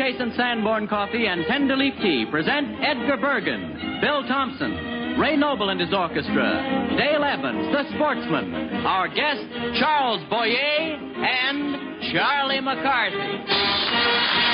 Chase and Sanborn Coffee and Tender Leaf Tea present Edgar Bergen, Bill Thompson, Ray Noble and his orchestra, Dale Evans, the sportsman, our guests, Charles Boyer and Charlie McCarthy.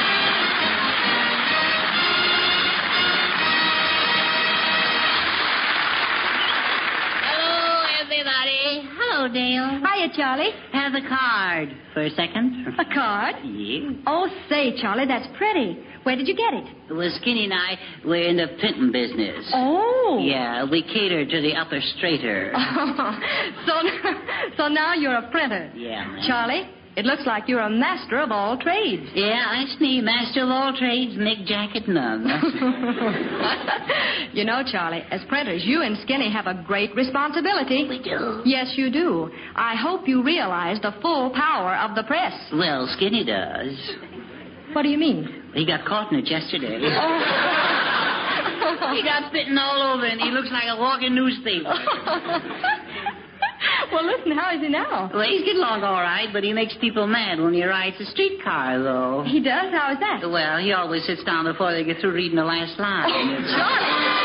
Everybody. Hello, Dale. Hiya, Charlie. Have a card for a second. A card? Yeah. Oh, say, Charlie, that's pretty. Where did you get it? Well, Skinny and I, we're in the printing business. Oh. Yeah, we cater to the upper strater. So now you're a printer. Yeah, man. Charlie, it looks like you're a master of all trades. Yeah, that's me, master of all trades, make jacket none. You know, Charlie, as printers, you and Skinny have a great responsibility. We do. Yes, you do. I hope you realize the full power of the press. Well, Skinny does. What do you mean? He got caught in it yesterday. He got spitting all over, and he looks like a walking newspaper. Well, listen, how is he now? Well, he's getting along all right, but he makes people mad when he rides a streetcar, though. He does? How is that? Well, he always sits down before they get through reading the last line. Charlie!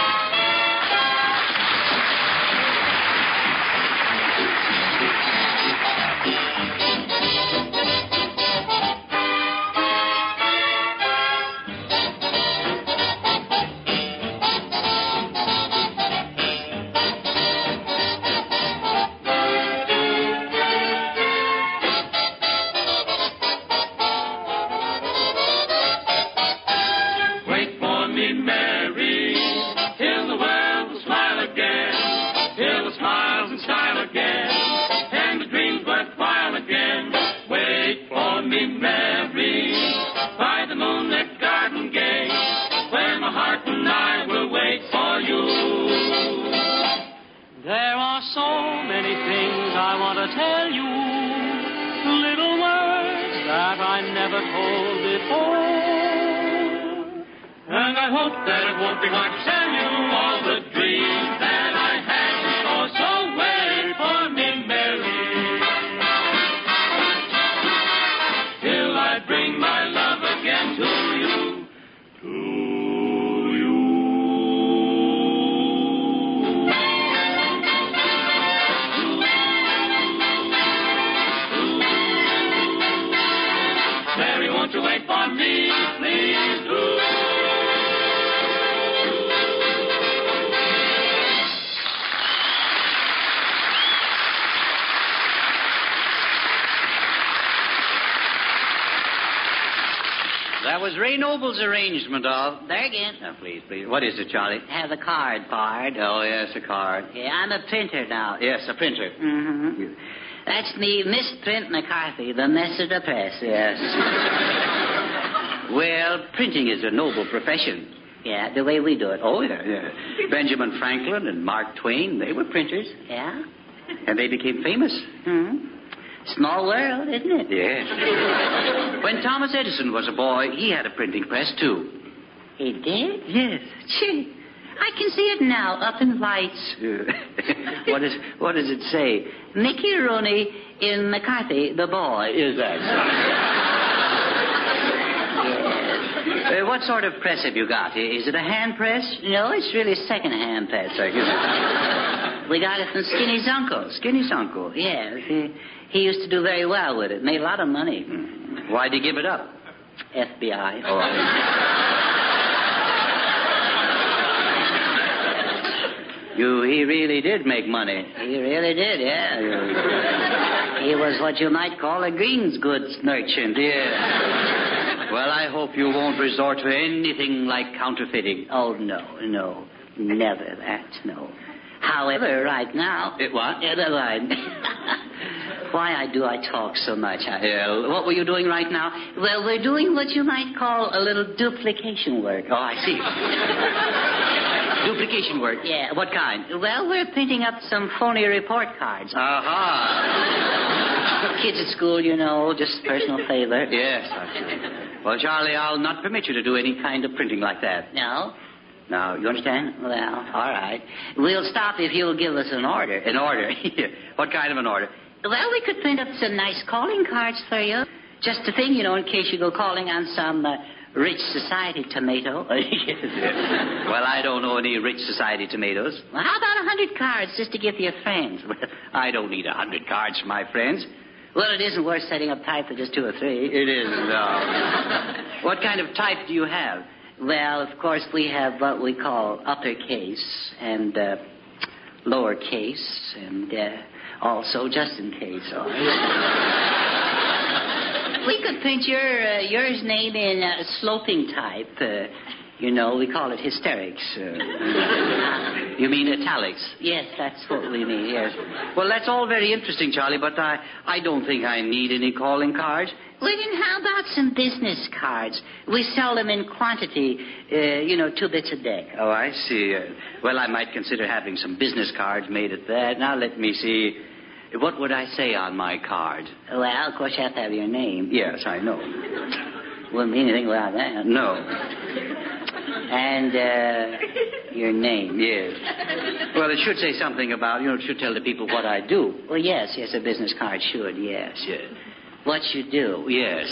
That was Ray Noble's arrangement of... There again. Oh, please. What is it, Charlie? Have a card, Bard. Oh, yes, a card. Yeah, I'm a printer now. Yes, a printer. Mm-hmm. That's me, Miss Print McCarthy, the mess of the press. Yes. Well, printing is a noble profession. Yeah, the way we do it. Oh, yeah. Benjamin Franklin and Mark Twain, they were printers. Yeah? And they became famous. Mm-hmm. Small world, isn't it? Yes. When Thomas Edison was a boy, he had a printing press, too. He did? Yes. Gee, I can see it now, up in lights. What does it say? Mickey Rooney in McCarthy, the boy. Is that so? Yes. What sort of press have you got? Is it a hand press? No, it's really second-hand press. We got it from Skinny's uncle. Skinny's uncle? Yes. He used to do very well with it. Made a lot of money. Why'd he give it up? FBI. Oh. He really did make money. He really did, yeah. He was what you might call a greens goods merchant. Yeah. Well, I hope you won't resort to anything like counterfeiting. Oh, no. Never that, no. However, right now... What? Never mind. Why do I talk so much? What were you doing right now? Well, we're doing what you might call a little duplication work. Oh, I see. Duplication work? Yeah. What kind? Well, we're printing up some phony report cards. Aha. Kids at school, you know, just personal favor. Yes, I see. Well, Charlie, I'll not permit you to do any kind of printing like that. No? Now, you understand? Well, all right. We'll stop if you'll give us an order. An order? What kind of an order? Well, we could print up some nice calling cards for you. Just a thing, in case you go calling on some rich society tomato. Well, I don't know any rich society tomatoes. Well, how about 100 cards just to give to your friends? I don't need 100 cards for my friends. Well, it isn't worth setting up type for just 2 or 3. It isn't, no. What kind of type do you have? Well, of course, we have what we call uppercase and lowercase and also just in case. We could print yours name in sloping type. We call it hysterics. You mean italics? Yes, that's what we mean, yes. Well, that's all very interesting, Charlie, but I don't think I need any calling cards. Well, then how about some business cards? We sell them in quantity, 2 bits a day. Oh, I see. Well, I might consider having some business cards made at that. Now, let me see. What would I say on my card? Well, of course, you have to have your name. Yes, I know. Wouldn't mean anything without that. No. And your name. Yes. Well, it should say something about, it should tell the people what I do. Well, yes, a business card should, yes. What you do. Yes.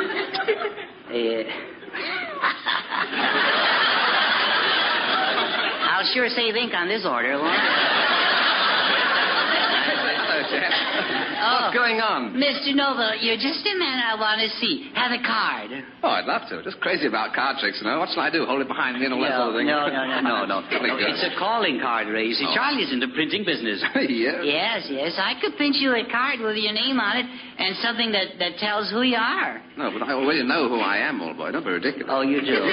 I'll sure save ink on this order, won't I? What's going on? Mr. Noble, you're just the man I want to see. Have a card. Oh, I'd love to. Just crazy about card tricks, What shall I do? Hold it behind me and all that sort of thing? No. It's a calling card, Ray. You see, Charlie's in the printing business. Yeah. Yes. I could print you a card with your name on it and something that tells who you are. No, but I already know who I am, old boy. Don't be ridiculous. Oh, you do?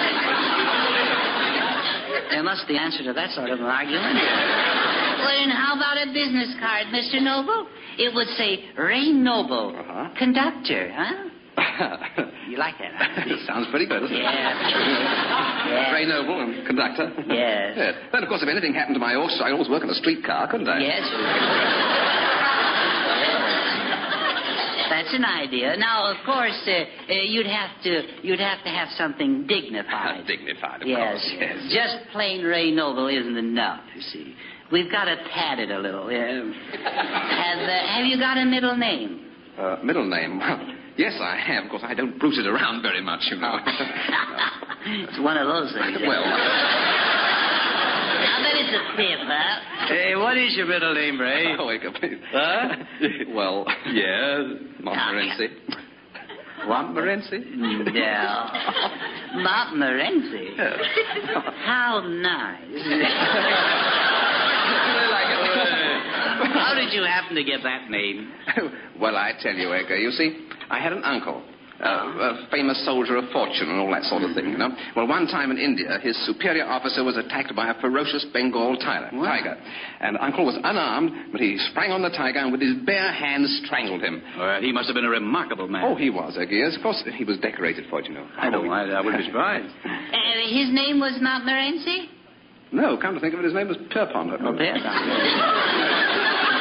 There must be answer to that sort of an argument. Well, then how about a business card, Mr. Noble? It would say, Ray Noble, conductor, huh? You like that, huh? Sounds pretty good, doesn't it? Yeah. Ray Noble and conductor. Yes. Then, of course, if anything happened to my horse, I'd always work on a streetcar, couldn't I? Yes. That's an idea. Now, of course, you'd have to have something dignified. Dignified, of yes. course. Yes. Just plain Ray Noble isn't enough, you see. We've got to pad it a little. Have you got a middle name? Middle name? Well, yes, I have. Of course, I don't bruise it around very much, It's one of those things. Well... I bet it's a tip, huh? Hey, what is your middle name, Ray? Oh, wake up, please. Huh? Well, yes, Montmorency. Montmorency? No. Montmorency? How nice. How did you happen to get that name? Well, I tell you, Edgar, you see, I had an uncle, a famous soldier of fortune and all that sort of thing, Well, one time in India, his superior officer was attacked by a ferocious Bengal tiger. And Uncle was unarmed, but he sprang on the tiger and with his bare hands strangled him. Well, he must have been a remarkable man. Oh, he was, Edgar. Yes, of course, he was decorated for it, I know. I wouldn't be surprised. His name was Montmorency? No, come to think of it, his name was Pierpont. Oh, Pierpont.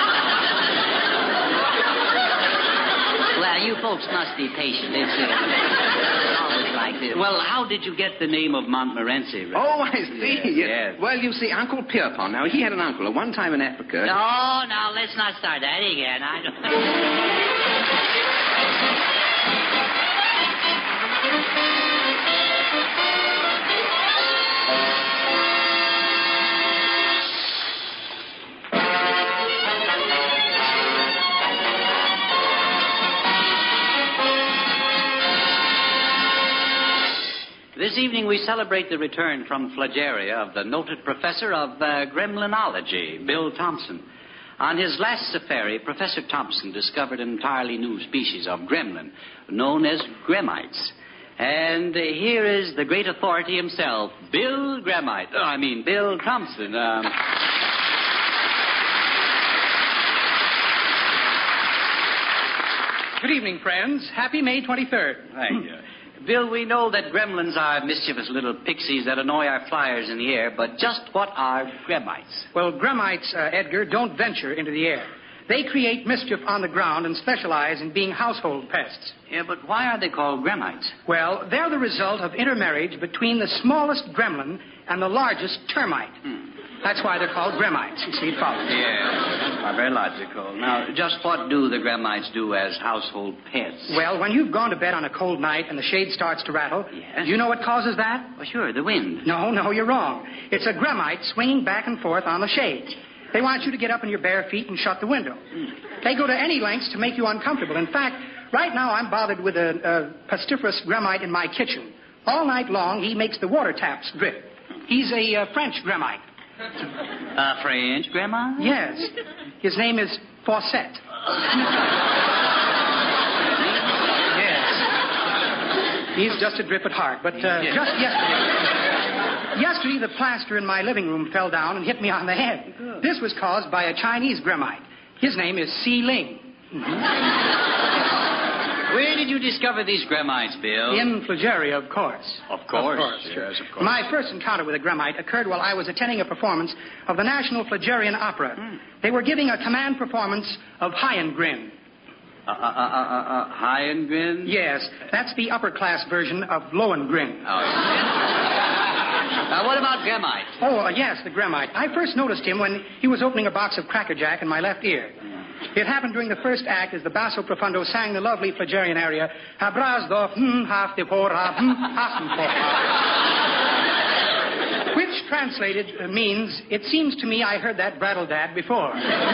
Well, you folks must be patient. It's always like this. Well, how did you get the name of Montmorency, Ray? Oh, I see. Yes. Well, you see, Uncle Pierpont, now, he had an uncle at one time in Africa. No, let's not start that again. This evening we celebrate the return from Flageria of the noted professor of gremlinology, Bill Thompson. On his last safari, Professor Thompson discovered an entirely new species of gremlin, known as gremites. And here is the great authority himself, Bill Thompson. Good evening, friends. Happy May 23rd. Thank you. Bill, we know that gremlins are mischievous little pixies that annoy our flyers in the air, but just what are gremites? Well, gremites, Edgar, don't venture into the air. They create mischief on the ground and specialize in being household pests. Yeah, but why are they called gremites? Well, they're the result of intermarriage between the smallest gremlin and the largest termite. That's why they're called gremites. You see, it follows. Yeah. very logical. Now, just what do the Gramites do as household pets? Well, when you've gone to bed on a cold night and the shade starts to rattle, Yes? you know what causes that? Well, sure, the wind. No, you're wrong. It's a Gramite swinging back and forth on the shades. They want you to get up on your bare feet and shut the window. They go to any lengths to make you uncomfortable. In fact, right now I'm bothered with a pestiferous Gramite in my kitchen. All night long, he makes the water taps drip. He's a French Gramite. French, Grandma? Yes. His name is Fawcett. Yes. He's just a drip at heart. But just yesterday, the plaster in my living room fell down and hit me on the head. This was caused by a Chinese Gramite. His name is Si Ling. Where did you discover these Gramites, Bill? In Flageria, of course. Of course. Yes, of course. My first encounter with a Gramite occurred while I was attending a performance of the National Flagerian Opera. They were giving a command performance of Heiengrin. Heiengrin? Yes, that's the upper-class version of Lohengrin. Oh, what about Gramite? Oh, yes, the Gramite. I first noticed him when he was opening a box of Cracker Jack in my left ear. It happened during the first act as the basso profundo sang the lovely Flagerian aria, Habrasdorf, half de pora, which translated means, it seems to me I heard that brattle-dad before.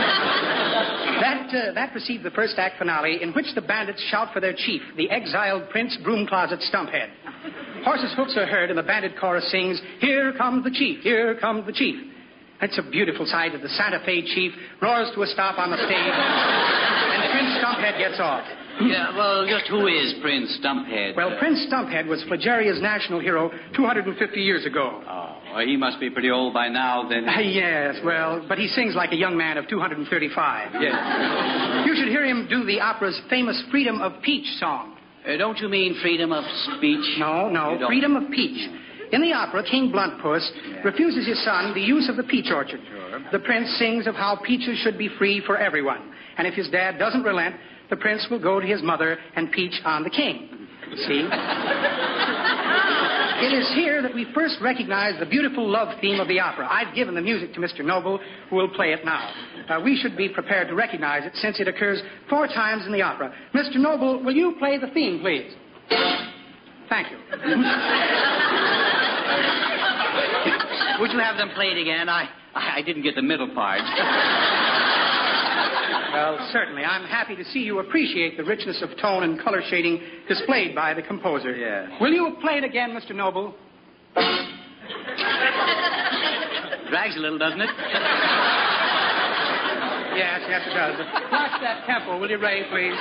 That precedes the first act finale, in which the bandits shout for their chief, the exiled Prince Broom-Closet Stumphead. Horses' hoofs are heard, and the bandit chorus sings, Here comes the chief, here comes the chief. It's a beautiful sight that the Santa Fe chief roars to a stop on the stage, and Prince Stumphead gets off. Yeah, well, just who is Prince Stumphead? Well, Prince Stumphead was Flageria's national hero 250 years ago. Oh, well, he must be pretty old by now, then. Yes, well, but he sings like a young man of 235. Yes. You should hear him do the opera's famous Freedom of Peach song. Don't you mean freedom of speech? No, Freedom of Peach. In the opera, King Bluntpuss refuses his son the use of the peach orchard. Sure. The prince sings of how peaches should be free for everyone. And if his dad doesn't relent, the prince will go to his mother and peach on the king. See? It is here that we first recognize the beautiful love theme of the opera. I've given the music to Mr. Noble, who will play it now. We should be prepared to recognize it since it occurs 4 times in the opera. Mr. Noble, will you play the theme, please? Thank you. Would you have them play it again? I didn't get the middle part. Well, certainly. I'm happy to see you appreciate the richness of tone and color shading displayed by the composer. Yeah. Will you play it again, Mr. Noble? Drags a little, doesn't it? Yes, it does. Watch that tempo, will you, Ray, please?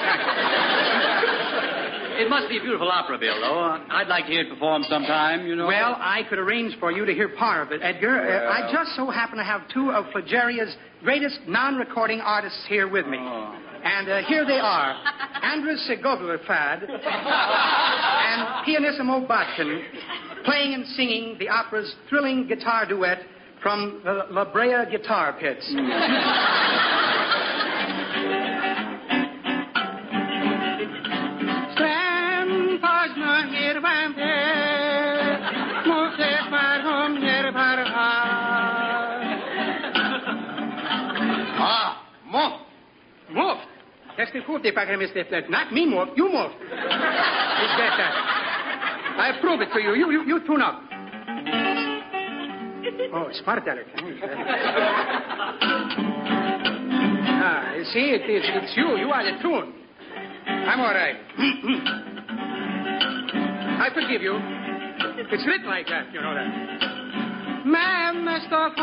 It must be a beautiful opera, Bill, though. I'd like to hear it performed sometime, you know. Well, I could arrange for you to hear part of it, Edgar. I just so happen to have 2 of Flageria's greatest non-recording artists here with me. Oh. And here they are. Andres Segovia-Fad and Pianissimo Botkin playing and singing the opera's thrilling guitar duet from the La Brea Guitar Pits. Move. That's the food they pack him. Not me move. You move. It's better. I prove it to you. You tune up. Oh, smart Alec. You see, it's you. You are the tune. I'm all right. I forgive you. It's written like that, you know that. Man, Mr.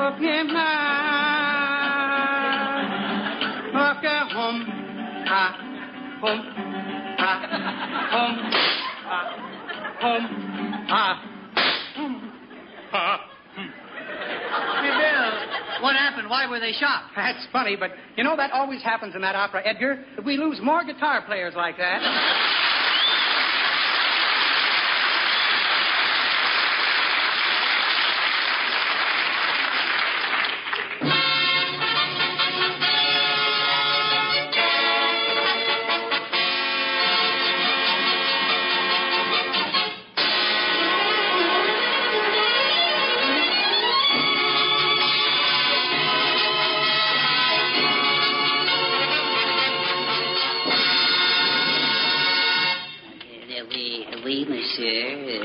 Okay, home, ha, home, ha, home, ha, home, ha, home, ha. Hey, Bill, what happened? Why were they shot? That's funny, but you know that always happens in that opera, Edgar. If we lose more guitar players like that.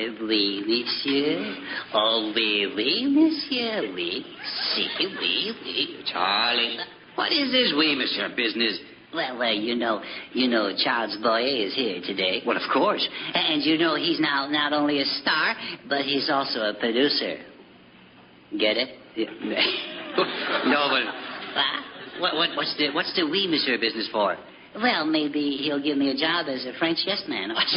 Oui, monsieur. Oh, oui, monsieur. Oui. Si, oui. Charlie, what is this we, monsieur, business? Well, you know, Charles Boyer is here today. Well, of course. And you know he's now not only a star, but he's also a producer. Get it? No, but what's the we, monsieur, business for? Well, maybe he'll give me a job as a French yes man. Well,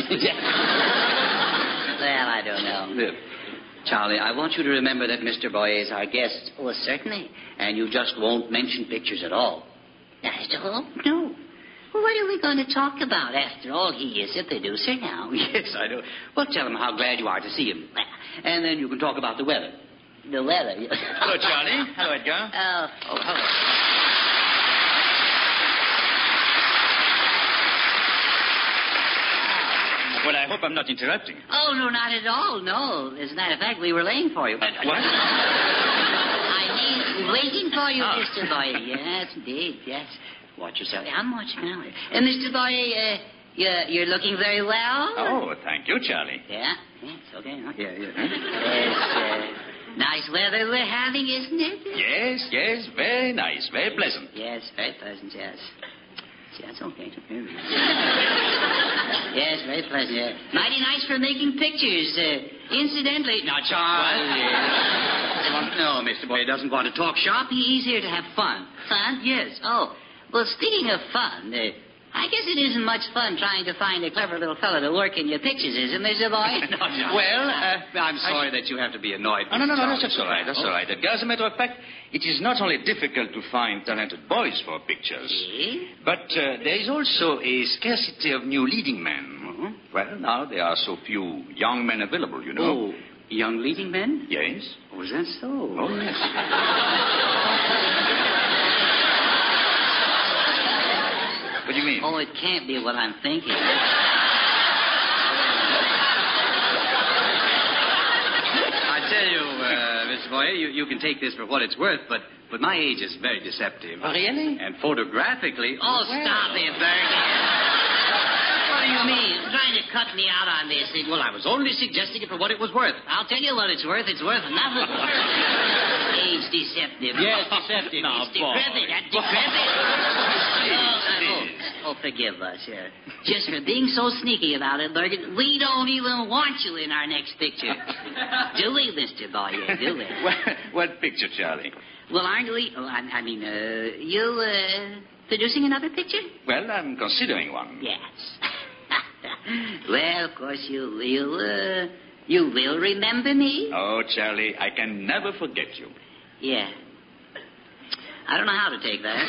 I don't know. Charlie, I want you to remember that Mr. Boyer is our guest. Well, certainly. And you just won't mention pictures at all. I don't know. Well, what are we going to talk about? After all, he is a producer now. Yes, I know. Well, tell him how glad you are to see him. And then you can talk about the weather. The weather. Hello, Charlie. Hello, Edgar. Oh, hello. Well, I hope I'm not interrupting. Oh, no, not at all. No. As a matter of fact, we were laying for you. What? Waiting for you, Mr. Boyer. Yes, indeed. Yes. Watch yourself. I'm watching now. Mr. Boyer, you're looking very well. Oh, thank you, Charlie. Yeah? Yes, okay. Yeah. Yes, nice weather we're having, isn't it? Yes, very nice, very pleasant. Yes, very pleasant, yes. That's okay. Yes, very pleasant. Yeah. Mighty nice for making pictures. Incidentally... Now, Charlie. No, Mr. Boyer doesn't want to talk shop. He's here to have fun. Fun? Yes. Oh, well, speaking of fun, I guess it isn't much fun trying to find a clever little fellow to work in your pictures, is it, Mr. Boyer? No, well, I'm sorry that you have to be annoyed. No, that's all right. That's all right. Edgar, as a matter of fact, it is not only difficult to find talented boys for pictures, but there is also a scarcity of new leading men. Mm-hmm. Well, now there are so few young men available, you know. Oh, young leading men? Yes. Oh, is that so? Oh, yes. What do you mean? Oh, it can't be what I'm thinking. I tell you, Mr. Boyer, you can take this for what it's worth, but my age is very deceptive. Oh, really? And photographically... Oh, stop it, Bergen. What do you mean? Trying to cut me out on this thing? Well, I was only suggesting it for what it was worth. I'll tell you what it's worth. It's worth nothing. Age deceptive. Yes, deceptive. No, it's decrepit. That's decrepit. Oh, forgive us, yeah. Just for being so sneaky about it, Bergen, we don't even want you in our next picture. Do we, Mr. Boyer? Do we? What picture, Charlie? Well, aren't we? Oh, I mean, you producing another picture? Well, I'm considering one. Yes. Well, of course, you will remember me? Oh, Charlie, I can never forget you. Yeah. I don't know how to take that.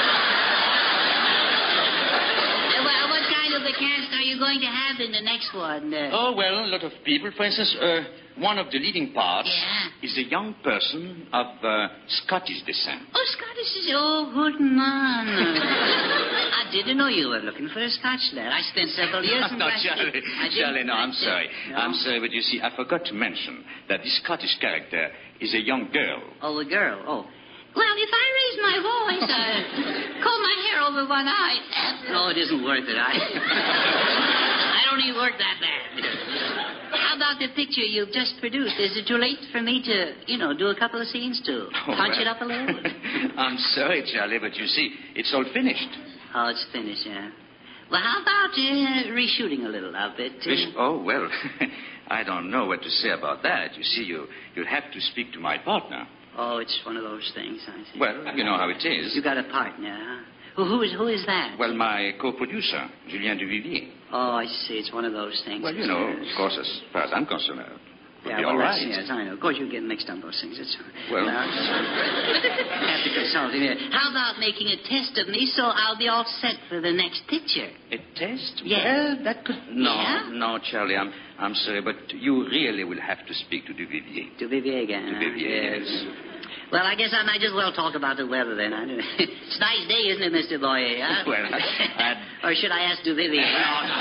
Well, what kind of a cast are you going to have in the next one? Oh, well, a lot of people. For instance, one of the leading parts is a young person of Scottish descent. Oh, Scottish is... Oh, good man. I didn't know you were looking for a Scotch lad. I spent several years in... No, Charlie. Charlie, no, I'm sorry. No? I'm sorry, but you see, I forgot to mention that this Scottish character is a young girl. Oh, a girl. Oh. Well, if I raise my voice, comb my hair over one eye... No, it isn't worth it. I don't even work that bad. How about the picture you've just produced? Is it too late for me to, do a couple of scenes to punch it up a little? I'm sorry, Charlie, but you see, it's all finished. Oh, it's finished, yeah. Well, how about reshooting a little of it? Oh, well, I don't know what to say about that. You see, you'll have to speak to my partner. Oh, it's one of those things, I see. Well, you know how it is. You got a partner, huh? Who is that? Well, my co-producer, Julien Duvivier. Oh, I see. It's one of those things. Well, of course, as far as I'm concerned, yeah, all right. Yes, I know. Of course, you get mixed on those things. It's well, I have to consult him here. How about making a test of me so I'll be all set for the next picture? A test? Yeah. Well, that could... Yeah? No, Charlie, I'm sorry, but you really will have to speak to Duvivier. Duvivier again, Duvivier, yes. Well, I guess I might as well talk about the weather then. It's a nice day, isn't it, Mr. Boyer? Huh? Well, or should I ask Duvivier?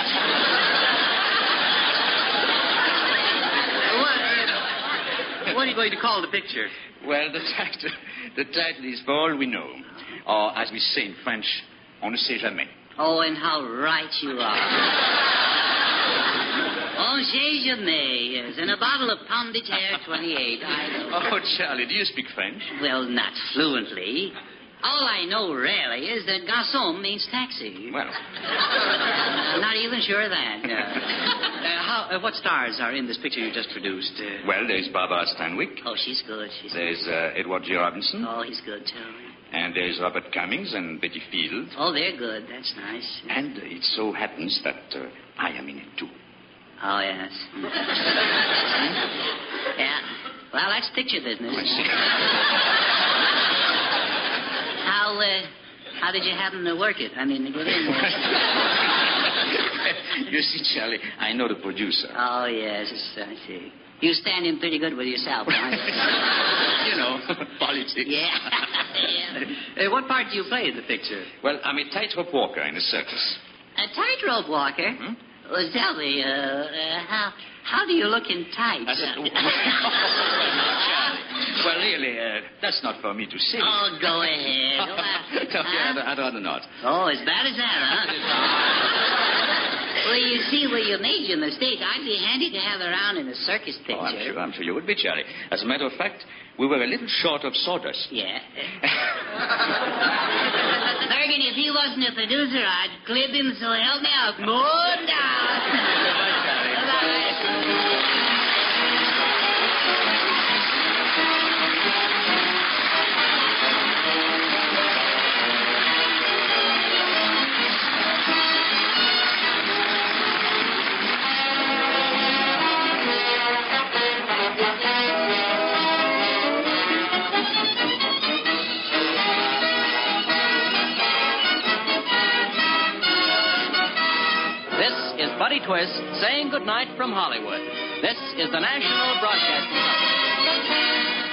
What are you going to call the picture? Well, the title is For All We Know. Or, as we say in French, on ne sait jamais. Oh, and how right you are. On ne Franche Jamais, yes, and a bottle of Pomme de Terre 28. I know. Oh, Charlie, do you speak French? Well, not fluently. All I know, really, is that garçon means taxi. Well, I'm not even sure of that. What stars are in this picture you just produced? well, there's Barbara Stanwyck. Oh, she's good. She's There's Edward G. Robinson. Oh, he's good, too. And there's Robert Cummings and Betty Field. Oh, they're good. That's nice. And it so happens that I am in it, too. Oh, yes. Yeah. Well, that's picture business. I see. How did you happen to work it? I mean, to get in there. You see, Charlie, I know the producer. Oh, yes. I see. You stand in pretty good with yourself, huh? You know, politics. Yeah. Yeah. What part do you play in the picture? Well, I'm a tightrope walker in a circus. A tightrope walker? Hmm? Well, tell me, how do you look in tights? Well, really, that's not for me to say. Oh, go ahead. I'd rather not. Oh, as bad as that, huh? Well, you see, where you made your mistake, I'd be handy to have around in a circus picture. Oh, I'm sure you would be, Charlie. As a matter of fact, we were a little short of sawdust. Yeah. Bergen, if he wasn't a producer, I'd clip him, so help me out. Moon down. Bye-bye. Buddy Twist saying goodnight from Hollywood. This is the National Broadcasting Company.